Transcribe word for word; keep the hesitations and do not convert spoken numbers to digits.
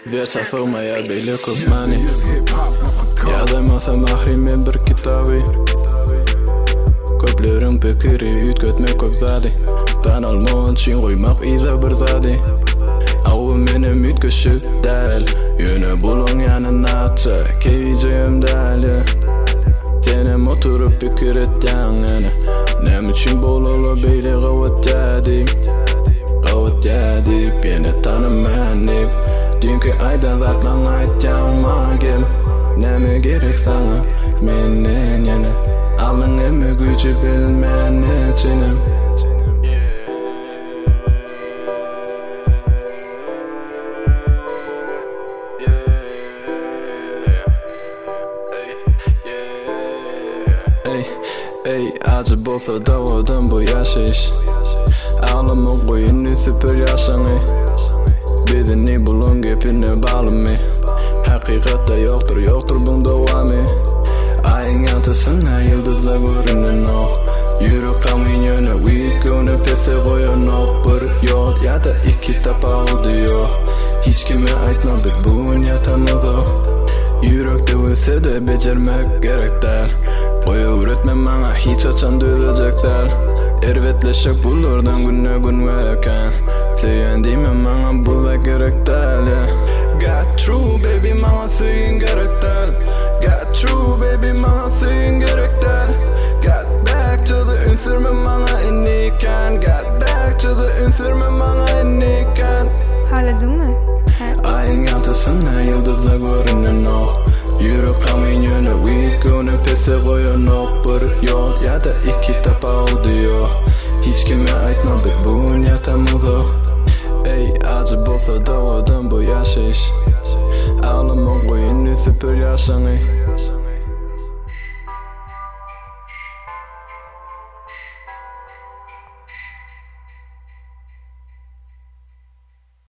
Versa thomaya beylik mani Yadamasa mahrimin bir kitabı Köplerin pekiri ütkötmek köp zadi Tanalmağın çin koymak ida bir zadi Avu menem ütköşük del Yöne bulun yanına atsa keyeceğim del Tenem oturup pikir et yanına Nem için bololu beyli gavat yadi Gavat yadi Beni tanımanip Dünkü aydan zatlan aytacağıma gelip Neme gerek sana menden yana Alın emme gücü bilmen içinim Ey, ey, acı bolsa davadan bu yaşayış Ağlamak boyunu süper yaşanı Bedeni bulun gepine bağlımı Hakikatte yoktur yoktur bun devamı Ayın yantısına yıldızla görünen o Yürü kamin yöne Uyukunu pese koyan o Bir yol ya da iki tapa oluyor Hiç kime aytmadık bugün yatamaz o Yürekte ölse de becermek gerek der Koyu üretmem bana hiç açan dövecek der Ervetleşek bulurdan günne gün veken Söyleyen değmem bana bu da gerek der Got true baby bana söyleyin gerek der Got true baby bana söyleyin gerek der Got back to the ünsürme bana iniken Got back to the ünsürme bana iniken Ağladın mı? Ayın yantısına yıldızla görünen o Yürü kamin yöne Uyukunu pese koyan o Bir yol ya da iki tapa oluyor Hiç kime aytmadık bugün yatamaz o Ey acı bolsa davadan bu yaşayış Ağlamak boyunu süper yaşanı